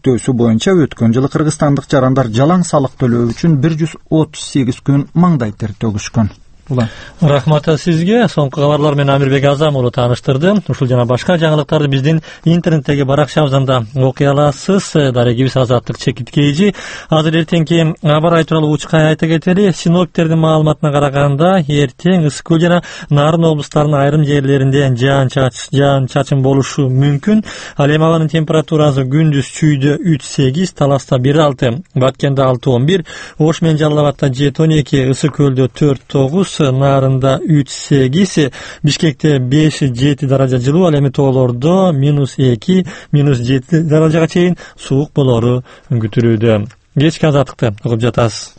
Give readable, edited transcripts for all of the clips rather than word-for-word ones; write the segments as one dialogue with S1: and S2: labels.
S1: чектөөсү боюнча өткөн жылы кыргызстандык жарандар жалаң салык төлөө үчүн 138 күн маңдай тер төгүшкөн.
S2: Рахмат сизге. Соңку кабарлар менен Амирбек Азам уулу тааныштырды. Ушул жана башка жаңылыктарды биздин интернеттеги баракчабыздан да окуй аласыз. Дарегибиз Азаттык Чекиткейжи. Азыр эртеңки аба ырайы тууралуу учкай айта кетели. Синоптиктердин маалыматына караганда, эртең Ысык Көл жана Нарын облустарынын айрым жерлеринде жаан-чачын болушу мүмкүн. Ал эми абанын температурасы күндүз Чүйдө 3-8, Таласта 1-6, Баткенде 6-11, Ош менен Жалал Абадта 7-12, Ысык Көлдө 4-9, Нарында 3-8, Бишкекте 5-7 даража жылуу, ал эми тоолордо -2, -7 даражага чейин суук болору күтүлүүдө. Кечки азаттыкты угуп жатасыз.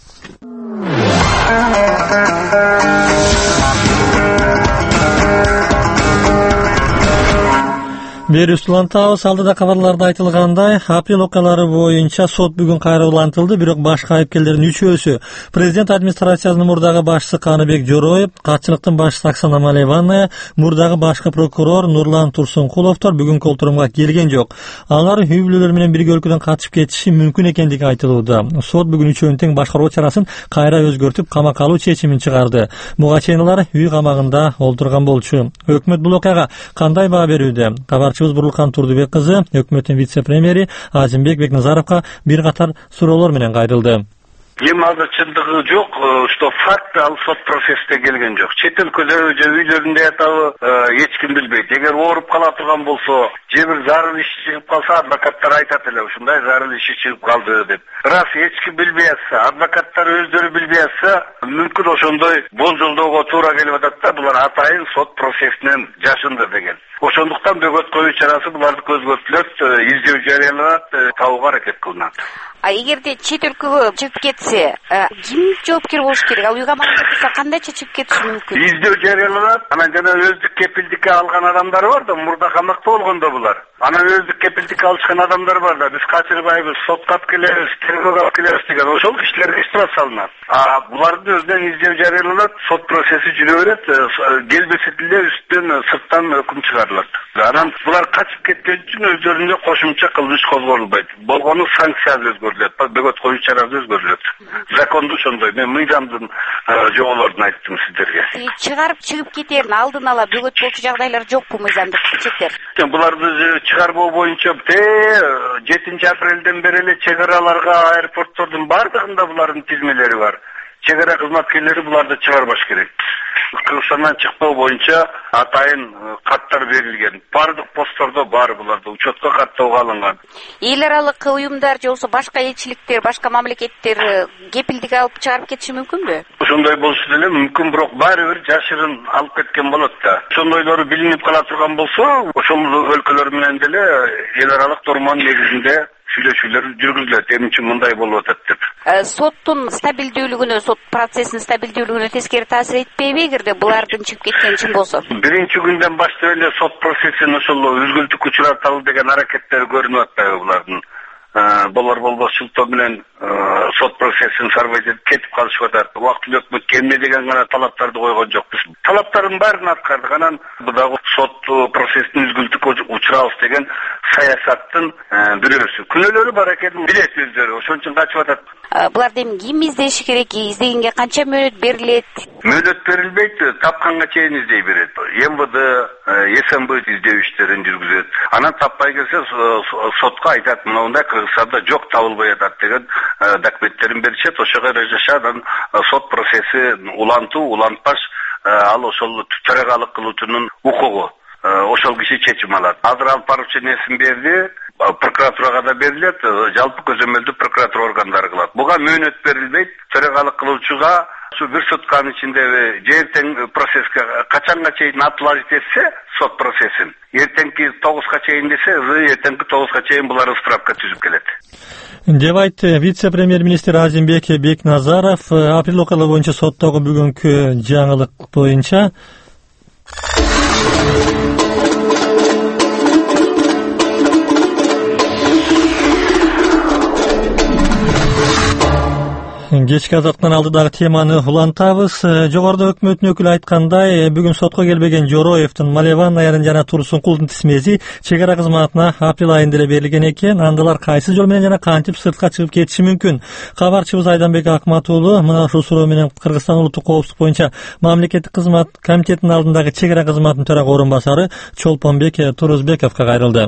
S2: Бери улантабыз. Алдыда кабарларда айтылгандай, апрель окуялары боюнча сот бүгүн кайра улантылды, бирок башка айыпкерлердин үчөөсү президент администрациясынын мурдагы башчысы Каныбек Жороев, катчылыктын башчысы Оксана Малеванная, мурдагы башкы прокурор Нурлан Турсункуловдор бүгүнкү отурумга келген жок. Алар үй бүлөлөр менен бирге өлкөдөн качып кетиши мүмкүн экендиги айтылууда. Сот бүгүн үчөөнүн тең башкаруу чарасын кайра өзгөртүп, камакка алуу чечимин чыгарды. Буга чейин алар үй камагында олтурган болчу. Өкмөт бул окуяга кандай баа берүүдө? Кабарчыбыз Бурлукан Турдубек кызы өкмөттүн вице-премьери Азимбек Бекназаровго бир катар суроолор менен кайрылды.
S3: Эми азыр чындыгы жок, что факт ал сот процессте келген жок. Чет өлкөлөр же үйлөрүндө ятабы эч ким билбейт. Эгер ооруп кала турган болсо, же бир зарыл иш чыгып калса, адвокаттар айтат эле, ушундай зарыл иши чыгып калды деп. Раз эч ким билбей атса, адвокаттар өздөрү билбей атса, мүмкүн ошондой болжолдоого туура келип атат да, булар атайын сот процессинен жашынды деген. Ошондуктан бөгөт коюу чарасы буларды көзгөртүлөт, издөө жарыяланат, табууга аракет кылынат.
S4: А эгерде чет өлкөгө чыгып кетсе, ким жоопкер болуш керек? Ал үй камагында турса кандайча чыгып кетиши мүмкүн?
S3: Издөө жарыяланат. Анан жана өздүк кепилдикке алган адамдар бар да, мурда камакта болгондо булар. Анан өздүк кепилдикке алышкан адамдар бар да, биз качырбайбыз, сотко алып келебиз, тергөөгө алып келебиз деген ошол кишилерге штраф салынат. Булардын өзүнөн издөө жарыяланат, сот процесси жүрө берет, келбесе деле үстүн сырттан өкүм чыгарылат. Анан булар качып кеткен үчүн өздөрүнө кошумча кылмыш козголбойт. Болгону санкция өзгөрүлөт, бөгөт коюу чарасы өзгөрүлөт. Законду ошондой. Мен мыйзамдын жоболорун айттым сиздерге.
S4: Чыгып кетерин алдын ала бөгөт болчу жагдайлар жокпу мыйзамдык чектер?
S3: Буларды чыгарбоо боюнча 7 апрелден бери эле чек араларга, аэропорттордун бардыгында булардын тизмелери бар. Чек ара кызматкерлери буларды чыгарбаш керек. Кыргызстандан чыкпоо боюнча атайын каттар берилген. Бардык посттордо бар буларды учетко каттоого алынган.
S4: Эл аралык уюмдар же болсо башка элчиликтер, башка мамлекеттер кепилдик алып чыгарып кетиши мүмкүнбү?
S3: Ошондой болушу деле мүмкүн, бирок баары бир жашырын алып кеткен болот да. Ошондойлору билинип кала турган болсо, ошол өлкөлөр менен деле эл аралык тормон негизинде сүйлөшүүлөр жүргүзүлөт. Эмне мындай болуп атат деп.
S4: Соттун стабилдүүлүгүнө, сот процессинин стабилдүүлүгүнө тескери таасир этпейби эгерде булардын чыгып кеткени чын болсо?
S3: Биринчи күндөн баштап эле сот процессин ошол үзгүлтүккө учураталы деген аракеттер көрүнүп атпайбы булардын? Болор болбошчулукту менен сот процессин сарбайт этип кетип калышып атат. Убактылуу өкмөткө эмне деген гана талаптарды койгон жокпуз. Талаптардын баарын аткардык. Анан дагы сот процессин үзгүлтүккө учурабыз деген саясаттын бирөөсү. Күнөөлөрү бар экенин билет өздөрү. Ошон үчүн качып атат.
S4: Буларды эми ким издеши керек? Издегенге канча мөөнөт берилет?
S3: Мөөнөт берилбейт, тапканга чейин издей берет. МВД, СМБ издөө иштерин жүргүзөт. Анан таппай келсе сотко айтат, мындай Кыргызстанда жок, табылбай атат деген документтерин беришет. Ошого жараша сот процесси улантпаш, ал ошол төрагалык кылуучунун укугу. Ошол киши чечим алат. Азыр алып барып несин берди, прокуратурага да берилет, жалпы көзөмөлдүү прокуратура органдары кылат. Буга мөөнөт берилбейт. Төрагалык кылуучуга şu bir sutkanın içinde erten prosesке kaçanga çeyin atılacak etse sot prosesin. Ertenki 9'ga çeyin dese ertenki 9'ga çeyin bunları ısrapka tüzüp geledi.
S2: Деп айтты вице-премьер-министр Азимбек Бекназаров. Апрель окуялары боюнча соттогу бүгүнкү жаңылык боюнча Кечки азаттан алдыдагы теманы улантабыз. Жогоруда өкмөттүн өкүлү айткандай, бүгүн сотко келбеген Жороевдин, Малеваннаянын жана Турсункулдун тизмеси чек ара кызматына апрель айында эле берилген экен. Андалар кайсы жол менен жана кантип сыртка чыгып кетиши мүмкүн? Кабарчыбыз Айданбек Акмат уулу мына ушул суроо менен Кыргызстан улуттук коопсуздук боюнча мамлекеттик кызмат комитетинин алдындагы чек ара кызматынын төрага орун басары Чолпонбек Турузбековго кайрылды.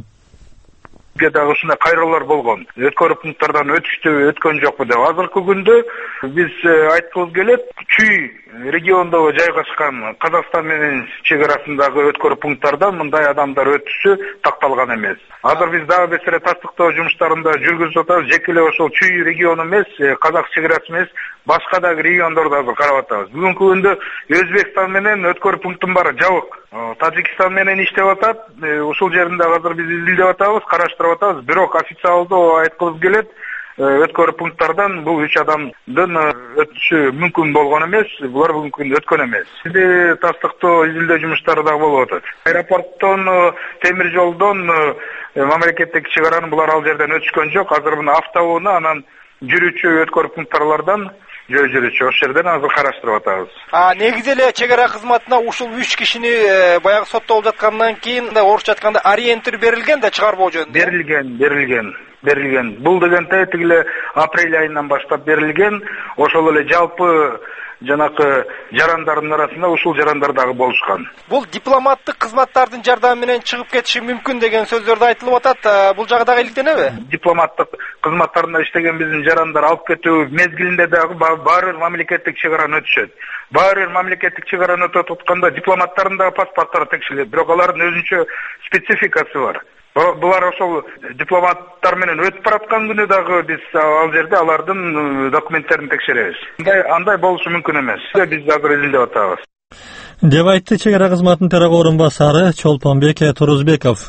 S5: Дагы ушундай кайрылуулар болгон. Өткөрүү пункттардан өтүштүбү, өткөн жокпу деп. Азыркы күндө биз айткыбыз келет, Чүй региондо жайгашкан Казакстан менен чек арасындагы өткөрүү пункттардан мындай адамдар өтүшү такталган эмес. Азыр биз дагы бесере тастыктоо жумуштарында жүргүзүп атабыз. Жеке эле ошол Чүй региону эмес, Казак чек арасы эмес, башка дагы региондорду азыр карап атабыз. Бүгүнкү күндө Өзбекстан менен өткөрүү пункттун баары жабык. Тажикстан менен иштеп атат. Ушул жеринде азыр биз изилдеп атабыз, караштырып атабыз. Бирок официалдуу айткыбыз келет, өткөрүү пункттардан бул 3 адамдын өтүшү мүмкүн болгон эмес, булар бүгүнкү күндө өткөн эмес. Бизде тастыктоо изилдөө жумуштары дагы болуп атат. Аэропорттон, темир жолдон мамлекеттик чек араны булар ал жерден өтүшкөн жок. Азыр мына автоунаа, анан жүрүүчү өткөрүү пункттарлардан жүрүүчү ошол жерден азыр караштырып атабыз.
S6: Негизи эле чек ара кызматына ушул 3 кишини баягы соттолуп жаткандан кийин орусча айтканда ориентир берилген да чыгарбоо жөнүндө. Берилген. Бул дегенде тигиле апрель айынан баштап берилген. Ошол эле жалпы жанакы жарандардын арасында ушул жарандар дагы болушкан. Бул дипломаттык кызматтардын жардамы менен чыгып кетиши мүмкүн деген сөздөрдү айтылып атат. Бул жагы дагы иликтенеби?
S5: Дипломаттык кызматтарында иштеген биздин жарандар алып кетүү мезгилинде дагы баары бир мамлекеттик чек араны өтүшөт. Баары бир мамлекеттик чек араны өтүп атканда дипломаттардын дагы паспорттары текшерилет. Бирок алардын өзүнчө спецификасы бар. Булар ошол дипломаттар менен өтүп бараткан күнү дагы биз ал жерде алардын документтерин текшеребиз. Андай болушу мүмкүн эмес. Биз азыр изилдеп атабыз.
S2: Деп айтты чек ара кызматынын төрага орун басары Чолпонбек Турузбеков.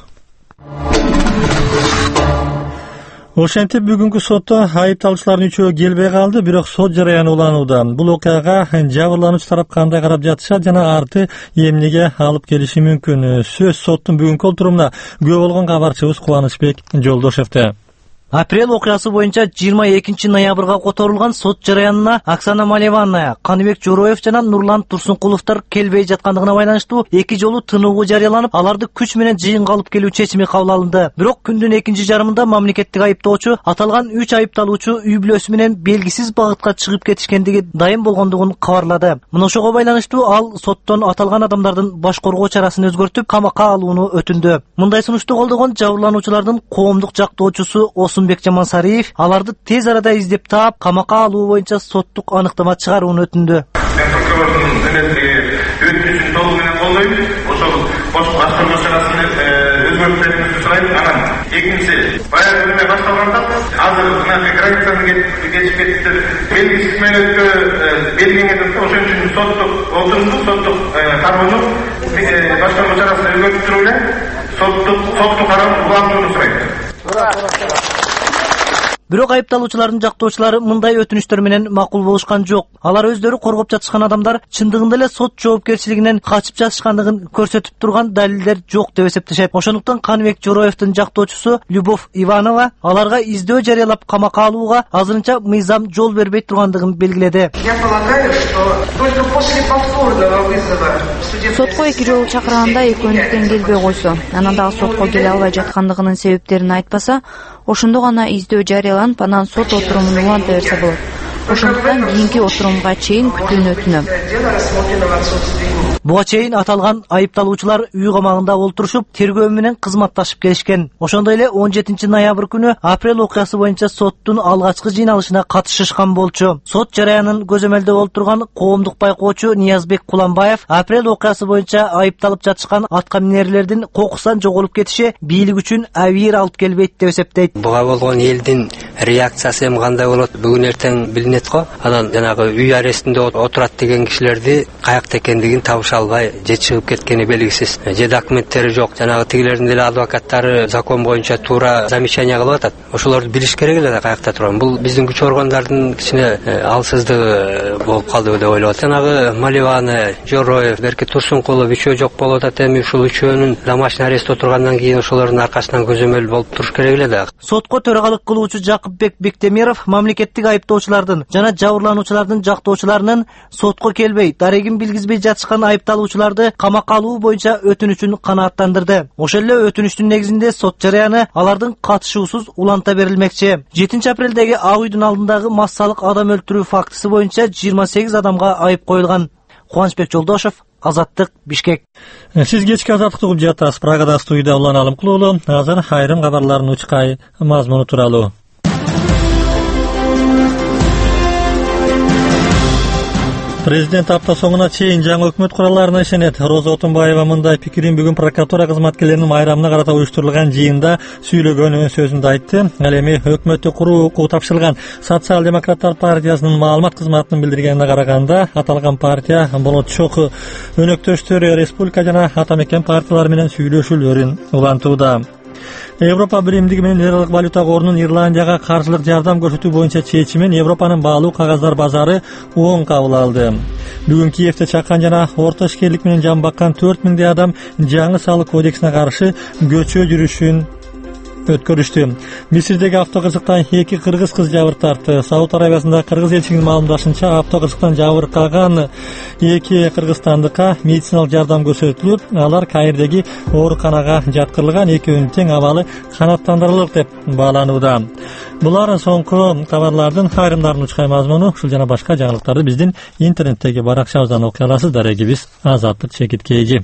S2: Ошентип бүгүнкү сотто айыпталуучулардын үчөө келбей калды, бирок сот жараяны уланууда. Бул окуяга жабырлануучу тарап кандай карап жатышат жана арты эмнеге алып келиши мүмкүн? Сөз соттун бүгүнкү отурумуна күбө болгон кабарчыбыз Кубанычбек Жолдошевде.
S7: Апрель окуясы боюнча 22 ноябрга которулган сот жараянына Оксана Малеванная, Каныбек Жороев жана Нурлан Турсункуловдор келбей жаткандыгына байланыштуу 2 жолу тынугу жарыяланып, аларды күч менен жыйынга алып келүү чечими кабыл алынды. Бирок күндүн экинчи жарымында мамлекеттик айыптоочу аталган 3 айыпталуучу үй бүлөсү менен белгисиз багытка чыгып кетишкендиги дайым болгондугун кабарлады. Мына ошого байланыштуу ал соттон аталган адамдардын баш коргоо чарасын өзгөртүп, камакка алууну өтүндү. Мындай сунушту колдогон жабырлануучулардын коомдук жактоочусу Осунбек Жамансариев аларды тез арада издеп таап, камакка алуу боюнча соттук аныктама чыгарууну өтүндү.
S3: Мен прокурордун өтүнүшүн толугу менен колдойм. Ошол баш коргоо чарасын өзгөртүүнү сурайм. Анан экинчиси, баягы күнү башталганда азыр мына границаны кечип кетиптир. Белгисиз менөткө белгилеңеден ошон үчүн соттук отурумду, соттук кароону баш коргоо чарасын өзгөртүп эле соттук кароону улантууну сурайм.
S7: Бирок айыпталуучулардын жактоочулары мындай өтүнүчтөр менен макул болушкан жок. Алар өздөрү коргоп жатышкан адамдар чындыгында эле сот жоопкерчилигинен качып жатышкандыгын көрсөтүп турган далилдер жок деп эсептешет. Ошондуктан Каныбек Жороевдин жактоочусу Любовь Иванова аларга издөө жарыялап камакка алууга азырынча мыйзам жол бербей тургандыгын белгиледи.
S8: Я полагаю, что только после повторного вызова
S9: сотко 2 жолу чакырганда экөөндүктөн келбей койсо, анан дагы сотко келе албай жаткандыгынын себептерин айтпаса, ошондо гана издөө жарыяланып, анан сот отурумун уланта берсе болот. Ошондуктан кийинки отурумга чейин күтүүнү өтүнөм.
S7: Буга чейин аталган айыпталуучулар үй камагында олтурушуп, тергөө менен кызматташып келишкен. Ошондой эле 17 ноябрь күнү апрель окуясы боюнча соттун алгачкы жыйналышына катышышкан болчу. Сот жараянын көзөмөлдөп олтурган коомдук байкоочу Ниязбек Куланбаев апрель окуясы боюнча айыпталып жатышкан атка минерлердин кокусан жоголуп кетиши бийлик үчүн абийир алып келбейт деп эсептейт.
S10: Буга болгон элдин реакциясы эми кандай болот? Бүгүн эртең билинет го. Анан жанагы үй арестинде отурат деген кишилерди каякта экендигин табыша албай же чыгып кеткени белгисиз. Же документтери жок. Жанагы тигилердин деле адвокаттары закон боюнча туура замечание кылып атат. Ошолорду билиш керек эле каякта турган. Бул биздин күч органдардын кичине алсыздыгы болуп калды деп ойлоп атам. Жанагы Маливаны, Жороев, Берки Турсункулов үчөө жок болуп атат. Эми ушул үчөөнүн домашний арестте отургандан кийин ошолордун аркасынан көзөмөл болуп туруш керек эле да.
S7: Сотко төрагалык кылуучу Жакыпбек Бектемиров мамлекеттик айыптоочулардын жана жабырлануучулардын жактоочуларынын сотко келбей, дарегин билгизбей жатышкан айыпталуучуларды камакка алуу боюнча өтүнүчүн канааттандырды. Ошол эле өтүнүчтүн негизинде сот жарыяны алардын катышуусуз уланта берилмекчи. 7 апрелдеги Ак үйдүн алдындагы массалык адам өлтүрүү фактысы боюнча 28 адамга айып коюлган. Кубанычбек Жолдошев, Азаттык, Бишкек.
S2: Сиз кечки Азаттыкты угуп жатасыз. Прагада студияда улан алым кылуулу. Азыр айрым кабарлардын учкай мазмуну тууралуу. Президент апта соңуна чейин жаңы өкмөт куралларына ишенет. Роза Отунбаева мындай пикирин бүгүн прокуратура кызматкерлеринин майрамына карата уюштурулган жыйында сүйлөгөн сөзүндө айтты. Ал эми өкмөттү куруу укугу тапшырылган Социал-демократтар партиясынын маалымат кызматынын билдиргенине караганда, аталган партия болот чок өнөктөштөрү республика жана ата мекен партиялары менен сүйлөшүүлөрүн улантууда. Европа биримдиги менен Мирлык валюта корунун Ирландияга каржылык жардам көрсөтүү боюнча чечимин Европанын баалуу кагаздар базары оң кабыл алды. Бүгүн Киевде чакан жана орто ишкерлик менен жан баккан 4000 адам жаңы салык кодексине каршы көчө жүрүшүн өткөрүштү. Мисирдеги автокырсыктан 2 кыргыз кыз жабыр тартты. Сауд Арабиясында кыргыз элчилигинин маалымдашынча, автокырсыктан жабыркаган 2 кыргызстандыкка медициналык жардам көрсөтүлүп, алар Каирдеги ооруканага жаткырылган, экөөнүн тең абалы канааттандырылып деп бааланууда. Булар соңку кабарлардын айрымдарын учкай мазмуну. Ушул жана башка жаңылыктарды биздин интернеттеги баракчабыздан окуй аласыз. Дарегибиз Азаттык чекиткейжи.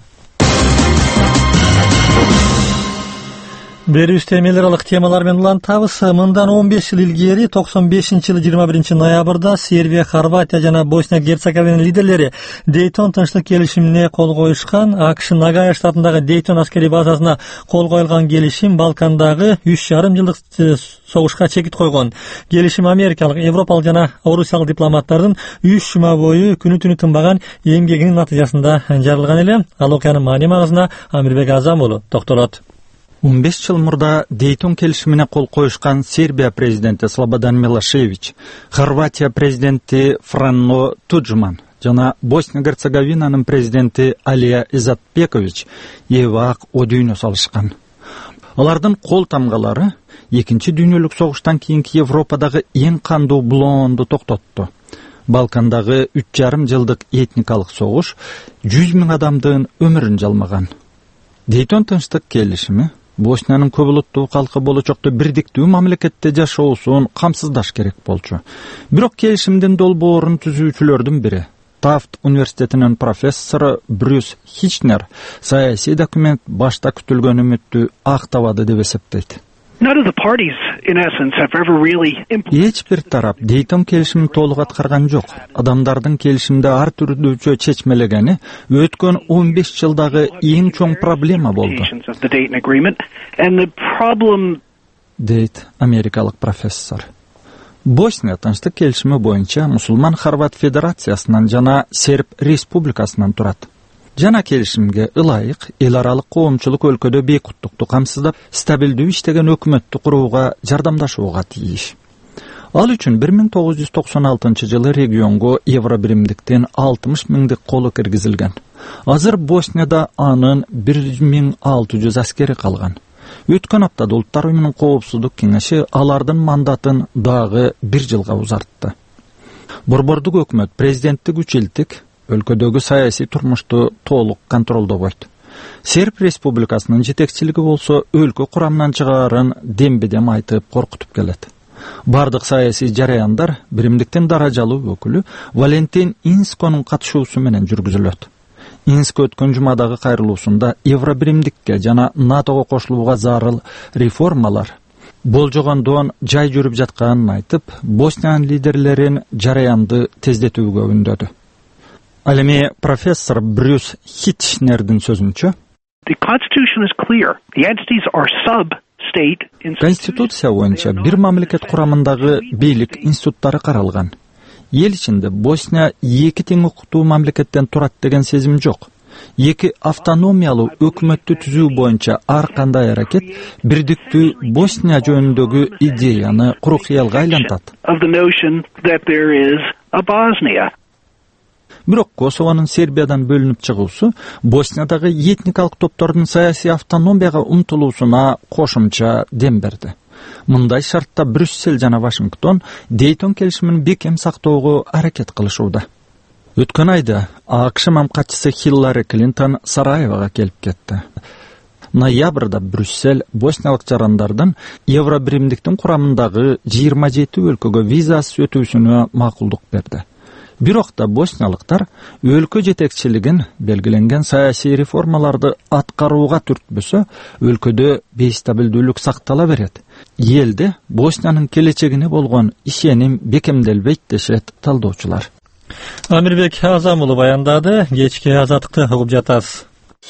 S2: Берүүбүздө эмелер алык темалар менен улантабыз. Мындан 15 жыл илгери 95-жылы 21 ноябрда Сербия, Хорватия жана Босния-Герцеговина лидерлери Дейтон тынчтык келишимине кол коюшкан. АКШ Нагая штатындагы Дейтон аскерий базасына кол коюлган келишим Балкандагы 3,5 жылдык согушка чекит койгон. Келишим америкалык, европалык жана орусиялык дипломаттардын 3 жума бою күнү-түнү тынбаган эмгегинин натыйжасында жарылган эле. Ал окуянын маани магызына Амирбек Азам уулу токтолот.
S1: 15 жыл мурда Дейтон келишимине кол коюшкан Сербия президенти Слободан Милошевич, Хорватия президенти Франно Туджман жана Босния-Герцеговинанын президенти Алия Изатбекович эбак о дүйнө салышкан. Алардын кол тамгалары Экинчи дүйнөлүк согуштан кийинки Европадагы эң кандуу булоонду токтотту. Балкандагы 3,5 жылдык этникалык согуш 100 000 адамдын өмүрүн жалмаган. Дейтон тынчтык келишими Боснянын көп улуттуу калкы болочокто бирдиктүү мамлекетте жашоосун камсыздаш керек болчу. Бирок келишимдин долбоорун түзүүчүлөрдүн бири, Тафт университетинин профессору Брюс Хичнер саясий документ башта күтүлгөн үмүттү актабады деп эсептейт. Эч бир тарап Дейтон келишимин толук аткарган жок. Адамдардын келишимде ар түрдүүчө чечмелегени өткөн 15 жылдагы эң чоң проблема болду, дейт америкалык профессор. Босния тынчтык келишими боюнча Мусулман Хорват Федерациясынан жана Серб Республикасынан турат. Жана келишимге ылайык эл аралык коомчулук өлкөдө бейкуттукту камсыздап, стабилдүү иштеген өкмөттү курууга жардамдашууга тийиш. Ал үчүн 1996 жылы регионго евро биримдиктен 60 000 колу киргизилген. Азыр Боснияда анын 1600 аскери калган. Өткөн аптада Улуттар уюмунун коопсуздук кеңеши алардын мандатын дагы 1 жылга узартты. Борбордук өкмөт президенттик үчилтик өлкөдөгү саясий турмушту толук контролдобойт. Серб Республикасынын жетекчилиги болсо өлкө курамынан чыгаарын дембедем айтып коркутуп келет. Бардык саясий жараяндар биримдиктин даражалуу өкүлү Валентин Инсконун катышуусу менен жүргүзүлөт. Инск өткөн жумадагы кайрылуусунда евро биримдикке жана НАТОго кошулууга зарыл реформалар болжогондон жай жүрүп жатканын айтып, Босниян лидерлерин жараянды тездетүүгө үндөдү. Ал эми профессор Брюс Хитчнердин сөзүнчө, Конституция боюнча бир мамлекет курамындагы бийлик институттары каралган. Эл ичинде Босния 2 тең укуктуу мамлекеттен турат деген сезим жок. 2 автономиялуу өкмөттү түзүү боюнча ар кандай аракет бирдиктүү Босния жөнүндөгү идеяны куру кыялга айлантат. Бирок Косовонун Сербиядан бөлүнүп чыгуусу Босниядагы этникалык топтордун саясий автономияга умтулуусуна кошумча дем берди. Мындай шартта Брюссель жана Вашингтон Дейтон келишимин бекем сактоого аракет кылышууда. Өткөн айда АКШ мамкатчысы Хиллари Клинтон Сараевага келип кетти. Ноябрда Брюссель босниялык жарандардын Евробиримдиктин курамындагы 27 өлкөгө визасыз өтүүсүнө макулдук берди. Бирок да босниялыктар өлкө жетекчилигин белгиленген саясий реформаларды аткарууга түртпөсө, өлкөдө бейстабилдүүлүк сактала берет. Элде Босниянын келечегине болгон ишеним бекемделбейт дешет талдоочулар.
S2: Амирбек Азам уулу баяндады. Кечки азаттыкты угуп жатасыз.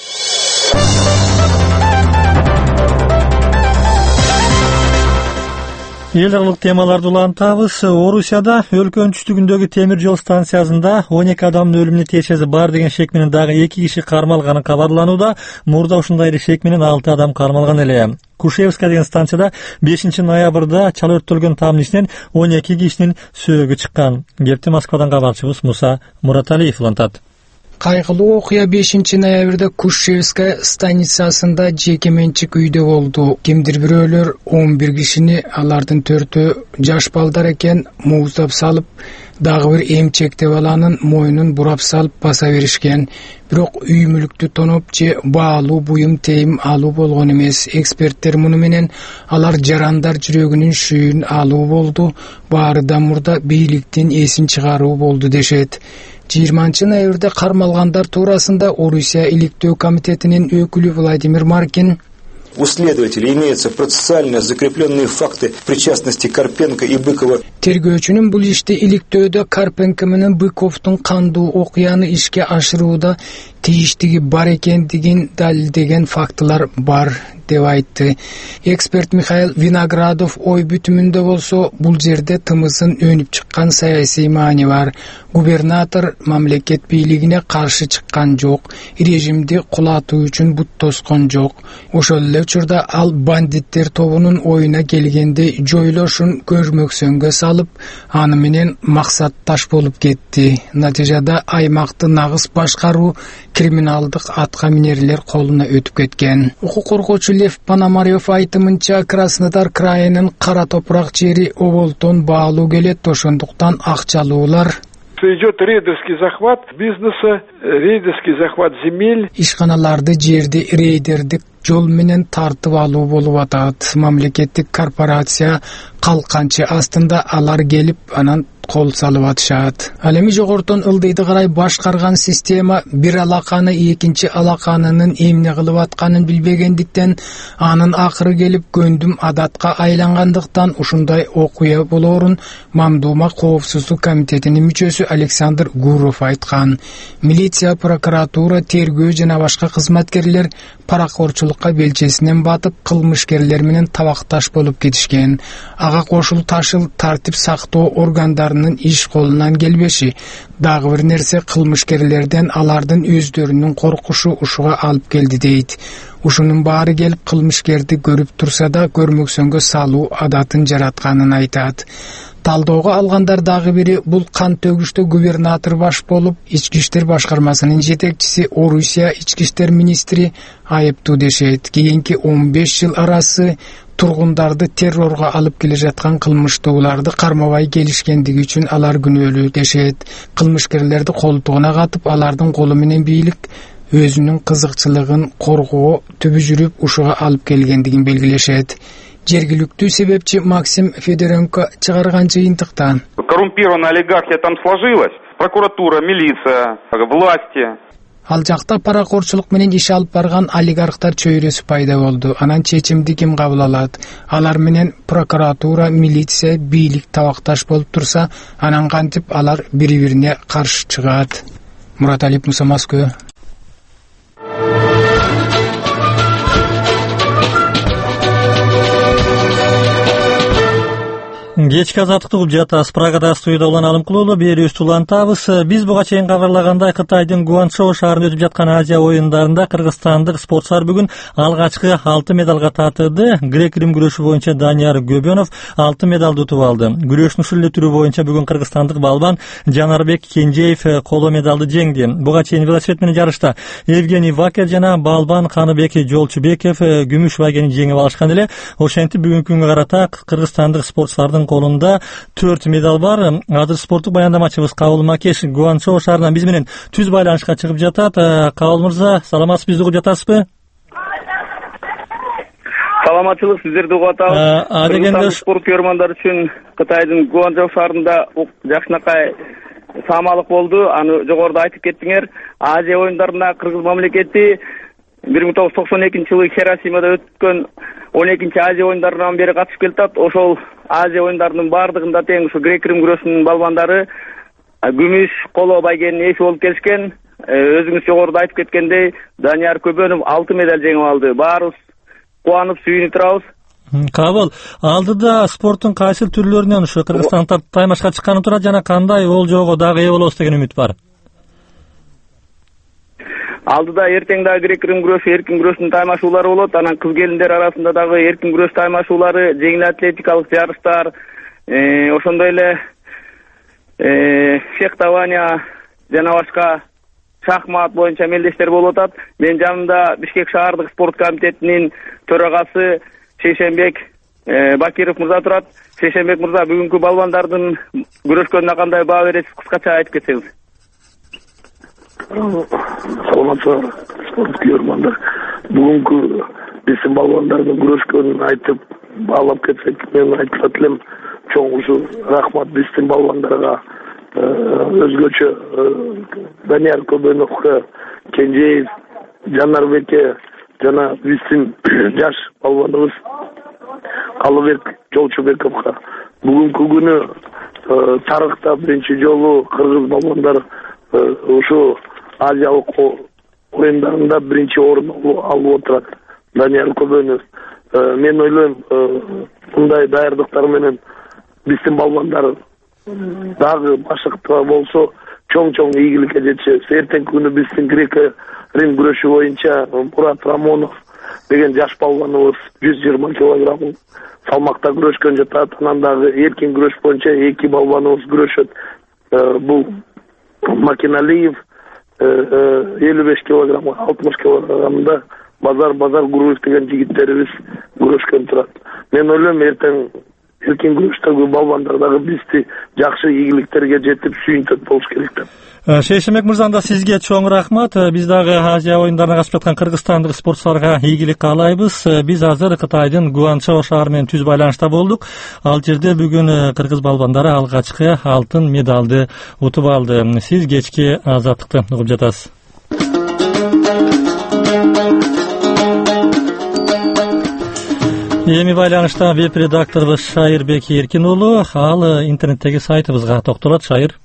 S2: Эл аралык темаларды улантабыз. Орусияда өлкөнүн түштүгүндөгү темир жол станциясында 12 адамдын өлүмүнө тиешеси бар деген шек менен дагы 2 киши кармалганы кабарланууда. Мурда ушундай эле шек менен 6 адам кармалган эле. Кушевска деген станцияда 5 ноябрда чала өрттөлгөн тамдын ичинен 12 кишинин сөөгү чыккан. Кепти Москвадан кабарчыбыз Муса Мураталиев улантат.
S11: Кайгылуу окуя 5 ноябрда Кушевская станциясында жеке менчик үйдө болду. Кимдир бирөөлөр 11 кишини, алардын 4-өө жаш балдар экен, мууздап салып, дагы бир эмчекте баланын мойнун бурап салып баса беришкен. Бирок үй мүлүктү тоноп же баалуу буюм тейим алуу болгон эмес. Эксперттер муну менен алар жарандар жүрөгүнүн шүйүн алуу болду, баары да мурда бийликтин эсин чыгаруу болду дешет. 20 ноябрда кармалгандар туурасында Орусия иликтөө комитетинин өкүлү Владимир Маркин:
S12: У следователей имеются процессуально закрепленные факты причастности Карпенко и Быкова.
S11: Тергөөчүнүн бул ишти иликтөөдө Карпенко менен Быковдун кандуу окуяны ишке ашырууда тийиштиги бар экендигин далилдеген фактылар бар деп айтты. Эксперт Михаил Виноградов ой бүтүмүндө болсо, бул жерде тымызын өнүп чыккан саясий маани бар. Губернатор мамлекет бийлигине каршы чыккан жок, режимди кулатуу үчүн бут тоскон жок. Ошол эле учурда ал бандиттер тобунун оюна келгенде жойлошун көрмөксөнгө салып, аны менен максатташ болуп кетти. Натыйжада аймакты нагыз башкаруу криминалдык атка минерлер колуна өтүп кеткен. Укук коргоочу Лев Пономарев айтымынча, Краснодар крайынын кара топурак жери оболтон баалуу келет, ошондуктан акчалуулар
S13: идет рейдерский захват бизнеса, рейдерский захват земель.
S11: Ишканаларды жерди рейдердик жол менен тартып алуу болуп атат. Мамлекеттик корпорация калканчы астында алар келип, анан кол салып атышат. Ал эми жогортон ылдыйды карай башкарган система бир алаканы экинчи алаканынын эмне кылып атканын билбегендиктен, анын акыры келип көндүм адатка айлангандыктан ушундай окуя болоорун Мамдума коопсуздук комитетинин мүчөсү Александр Гуров айткан. Милиция, прокуратура, тергөө жана башка кызматкерлер паракорчулукка белчесинен батып, кылмышкерлер менен табакташ болуп кетишкен. Ага кошул ташыл тартип сактоо органдарынын иш колунан келбеши, дагы бир нерсе кылмышкерлерден алардын өздөрүнүн коркушу ушуга алып келди дейт. Ушунун баары келип кылмышкерди көрүп турса да көрмөксөнгө салуу адатын жаратканын айтат. Талдоого алгандар дагы бири бул кан төгүштө губернатор баш болуп, ички иштер башкармасынын жетекчиси Орусия ички иштер министри айыптуу дешет. Кийинки 15 жыл арасы тургундарды террорго алып келе жаткан кылмыштууларды кармабай келишкендиги үчүн алар күнөөлүү дешет. Кылмышкерлерди колтугуна катып, алардын колу менен бийлик өзүнүн кызыкчылыгын коргоо түбү жүрүп ушуга алып келгендигин белгилешет. Жергиликтүү себепчи Максим Федоренко чыгарган жыйынтыктан:
S13: Коррумпированная олигархия там сложилась, прокуратура, милиция, власти.
S11: Ал жакта паракорчулук менен иш алып барган олигархтар чөйрөсү пайда болду. Анан чечимди ким кабыл алат? Алар менен прокуратура, милиция, бийлик табакташ болуп турса, анан кантип алар бири-бирине каршы чыгат? Мураталиев, Муса, Москва.
S2: Кечки азаттыкты угуп жатасыз. Прагада студияда улан Алымкулуулу берүүбүздү улантабыз. Биз буга чейин кабарлагандай Кытайдын Гуанчжоу шаарында өтүп жаткан Азия оюндарында кыргызстандык спортчулар бүгүн алгачкы 6 медалга татыды. Грек-рим күрөшү боюнча Данияр Гөбөнов 6 медалды утуп алды. Күрөштүн ушул эле түрү боюнча бүгүн кыргызстандык балбан Жанарбек Кенжеев коло медалды жеңди. Буга чейин велосипед менен жарышта Евгений Вакер жана балбан Каныбек Жолчубеков күмүш байгени жеңип алышкан эле. Ошентип бүгүнкү күнгө карата кыргызстандык спортчулардын колунда 4 медал бар. Азыр спорттук баяндамачыбыз Кабыл Макеш Гуанчжоу шаарынан биз менен түз байланышка чыгып жатат. Кабыл мырза, саламатсыз, бизди угуп жатасызбы?
S14: Саламатчылык, сиздерди угуп атабыз. Адегенде спорт көрөрмандар үчүн Кытайдын Гуанчжоу шаарында жакшынакай саамалык болду. Аны жогоруда айтып кеттиңер. Азия оюндарына кыргыз мамлекети 1992-жылы Хиросимада өткөн 12-чи Азия оюндарынан бери катышып келатат. Ошол Азия оюндарынын бардыгында тең ушу грек-рим күрөшүнүн балбандары күмүш, коло байгенин ээси болуп келишкен. Өзүңүз жогоруда айтып кеткендей, Данияр Гөбөнов 6 медаль жеңип алды. Баарыбыз кубанып, сүйүнүп турабыз.
S2: Кабыл, алдыда спорттун кайсы түрлөрүнөн ушу кыргызстандыктар таймашка чыкканы турат жана кандай болжоого дагы ээ болобуз деген үмүт бар?
S14: Алдыда эртең дагы грек-рим күрөшү, эркин күрөшүнүн таймашуулары болот. Анан кыз келиндер арасында дагы эркин күрөш таймашуулары, жеңил атлетикалык жарыштар, ошондой эле фехтование жана башка шахмат боюнча мелдештер болуп атат. Мен жанымда Бишкек шаардык спорт комитетинин төрагасы Шейшенбек Бакиров мырза турат. Шейшенбек мырза, бүгүнкү балбандардын күрөшкөнүнө кандай баа бересиз? Кыскача айтып кетсеңиз.
S15: Саламатсыздар, спорт көрөрмандар. Бүгүнкү биздин балбандардын күрөшкөнүн айтып баалап кетсек, мен айтып элем, чоң ушу рахмат биздин балбандарга, өзгөчө Данияр Гөбөновго, Кенжеев, Жанарбекке жана биздин жаш балбаныбыз Каныбек Жолчубековго. Бүгүнкү күнү тарыхта биринчи жолу кыргыз балбандар ушу Азиялык оюндарында биринчи орун алып отурат. Данияр Гөбөнов. Мен ойлойм, мындай даярдыктар менен биздин балбандар дагы башыкта болсо, чоң ийгиликке жетишет. Эртеңки күнү биздин грек-рим күрөшү боюнча Мурат Рамонов деген жаш балбаныбыз 120 килограмм салмакта күрөшкөн жатат. Анан дагы эркин күрөш боюнча 2 балбаныбыз күрөшөт. Бул Макиналиев 55 килограмм, 60 килограммда Базар Гуруев деген жигиттерибиз күрөшкөн турат. Мен ойлойм, эртең эркин күрөштөгү балбандар дагы бизди жакшы ийгиликтерге жетип сүйүнтөт болуш керек деп.
S2: Шейшемек мырза, сизге чоң рахмат. Биз дагы Азия оюндарына катышып жаткан кыргызстандык спортчуларга ийгилик каалайбыз. Биз азыр Кытайдын Гуанчжоу шаары менен түз байланышта болдук. Ал жерде бүгүн кыргыз балбандары алгачкы алтын медалды утуп алды. Сиз кечки азаттыкты угуп жатасыз. Эми байланышта веб-редакторубуз Шайырбек Эркин уулу. Ал интернеттеги сайтыбызга токтолот. Шайыр.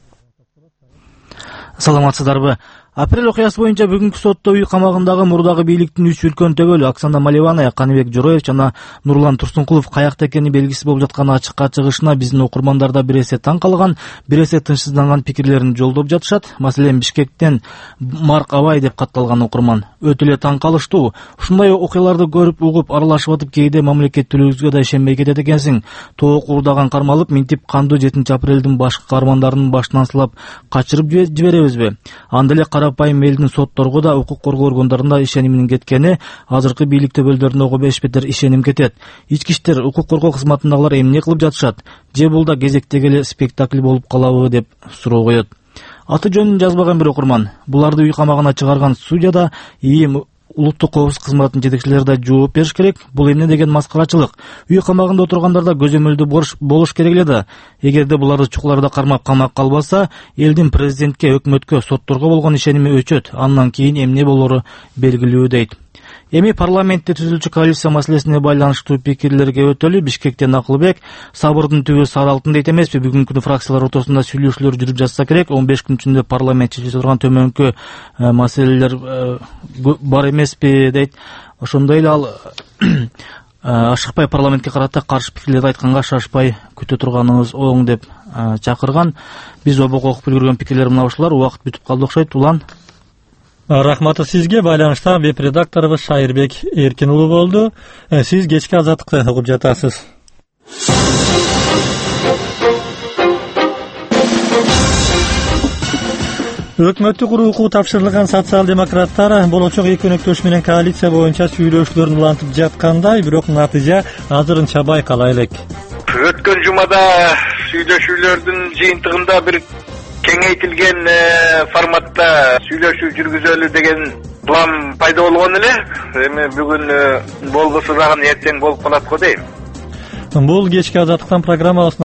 S7: Саламатсыздарбы? Апрель окуясы боюнча бүгүнкү сотто үй камагындагы мурдагы бийликтин 3 үлкөн төгөлү Оксана Малеванова, Каныбек Жороев жана Нурлан Турсункулов каякта экени белгисиз болуп жатканы ачыкка чыгышына биздин окурмандар да бир эсе таң калган, бир эсе тынчсызданган пикирлерин жолдоп жатышат. Маселен, Бишкектен Марк Абай деп катталган окурман өтө эле таң калыштуу. Ушундай окуяларды көрүп, угуп, аралашып атып кээде мамлекеттүүлүгүбүзгө да ишенбей кетет экенсиң. Тоок уурдаган кармалып, минтип кандуу 7 апрелдин башкы каармандарынын башынан сылап качырып жиберебизби? Анда эле карапайым элдин сотторго да укук коргоо органдарында ишениминин кеткени азыркы бийлик төбөлдөрүнө бешбетер ишеним кетет. Ички иштер укук коргоо кызматындагылар эмне кылып жатышат? Же бул да кезектеги эле спектакль болуп калабы деп суроо коет. Аты жөнүн жазбаган бир окурман буларды үй камагына чыгарган судьяда ИИМ улуттук коопсуздук кызматынын жетекчилери да жооп бериш керек. Бул эмне деген маскарачылык? Үй камагында отургандар да көзөмөлдүү болуш керек эле да. Эгерде буларды чукуларда кармап камакка албаса, элдин президентке, өкмөткө, сотторго болгон ишеними өчөт. Андан кийин эмне болору белгилүү дейт. Эми парламентте түзүлчү коалиция маселесине байланыштуу пикирлерге өтөлү. Бишкектен Акылбек сабырдын түбү сары алтын дейт эмеспи? Бүгүнкү күнү фракциялар ортосунда сүйлөшүүлөр жүрүп жатса керек. 15 күн ичинде парламент чечип турган төмөнкү маселелер бар эмеспи дейт. Ошондой эле ал ашыкпай парламентке карата каршы пикирлерди айтканга шашпай күтө турганыңыз оң деп чакырган. Биз обок окуп үлгүргөн пикирлер мына ушулар. Убакыт бүтүп калды окшойт. Улан.
S2: Рахматы сизге. Байланышта веб редакторубуз Шайырбек Эркин уулу болду. Сиз кечки Азаттыкты угуп жатасыз. Өкмөттүк урукку тапшырылган социал-демократтар болочок эки өнөктөш менен коалиция боюнча сүйлөшүүлөрүн улантып жаткандай, бирок натыйжа азырынча байкала элек.
S6: Өткөн жумада сүйлөшүүлөрдүн жыйынтыгында бир кеңейтилген форматта сүйлөшүү жүргүзөлү деген план пайда болгон эле. Эми бүгүн болгусу дагы эртең болуп калат го дейм.
S2: Бул кечки Азаттыктан программабыз